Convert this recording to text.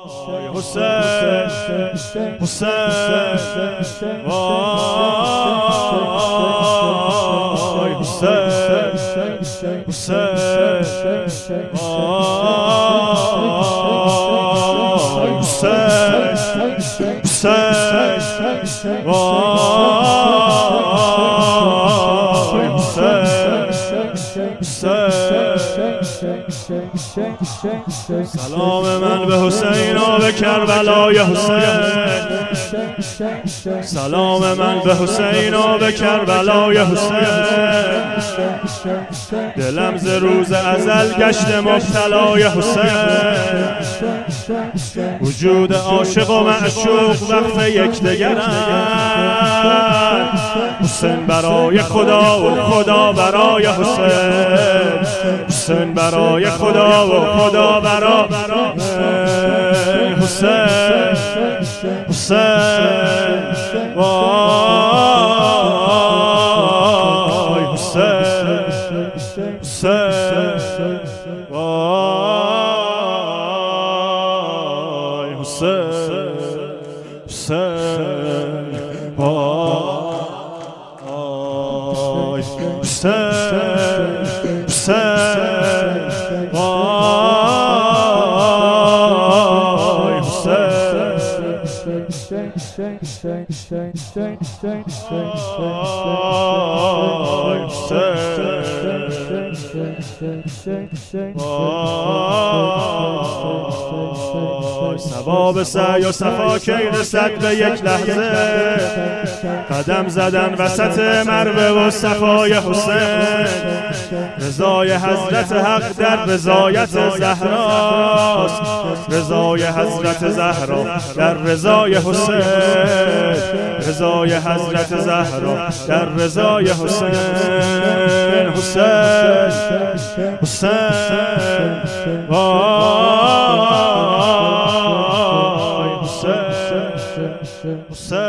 حسین حسین وای حسین حسین وای حسین حسین وای سلام من به حسین و به کربلای حسین، سلام من به حسین و به کربلای حسین. دلم ز روز ازل گشت مبتلای حسین، وجود عاشق و معشوق وقف یکدیگرند. حسین برای خدا و خدا برای حسین، حسین برای خدا و خدا برای حسین. حسین وای حسین حسین وای حسین حسین وای حسین حسین وای ثواب سعی و صفا کی رسد به یک لحظه، قدم زدن وسط مروه و صفای حسین. رضای حضرت حق در رضایت زهراست، رضای حضرت زهرا در رضای حسین، رضای حضرت زهرا در رضای حسین. حسین حسین وای حسین حسین